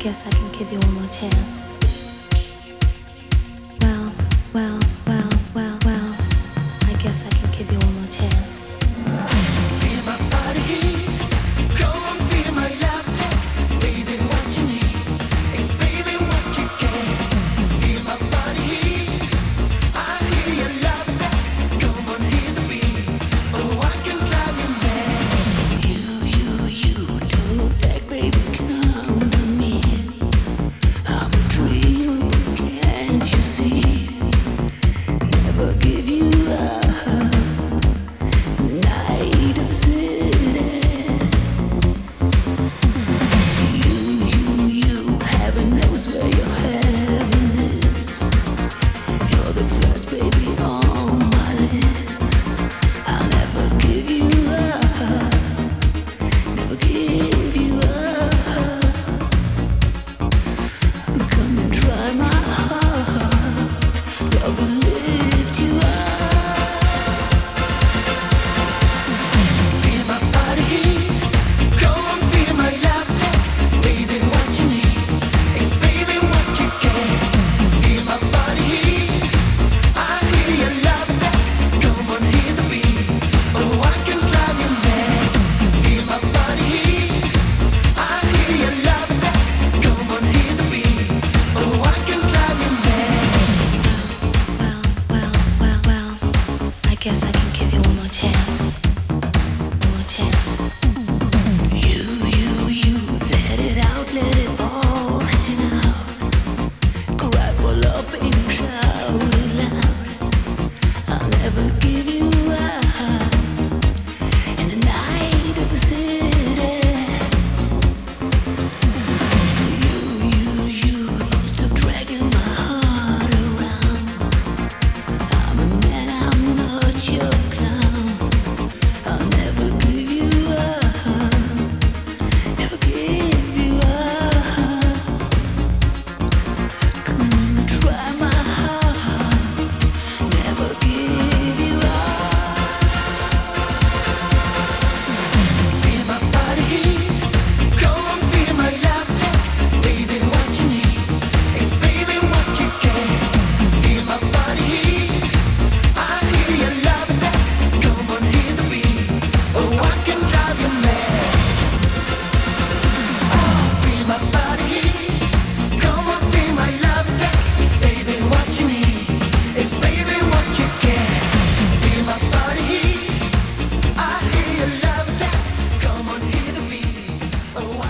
guess I can give you one more chance. Well, well, well, well, well, I guess I can give you one more chance. Feel my body heat, come on, feel my love, baby, what you need is baby what you get. Feel my body heat, I hear your love, come on, hear the beat. Oh, I can drive you mad. You, don't look back, baby, count on me. I'm a dreamer, but can't you see? Never give you up. Night of city, you, heaven knows where your heaven is. You're the first baby on my list. I'll never give you up, never give you up. Come and try my heart, love will lift you up. Feel my body heat, come on, feel my love, baby, what you need is baby what you get. Feel my body heat, I hear your love, come on, hear the beat. Oh, I can drive you mad. Feel my body heat, I hear your love, come on, hear the beat. Oh, I can drive you mad. Well, well, well, well, I guess I can give you one more chance. One more chance. You, let it out, let it all hang out. Cry for love, baby, shout it loud. I'll never give you up. In the night of a city, you, stop dragging my heart around. I'm a man, I'm not your clown. I'll never give you up. Never give you up. Come and try my heart. Never give you up. Feel my body heat. Come on, feel my love, baby. What you need is baby what you get. Feel my body heat. I hear your love. Come on, hear the beat. Oh, I can drive you mad. Feel my body heat, come on, feel my love, baby, what you need is baby what you get. Feel my body heat, I hear your love, come on, hear the beat. Oh,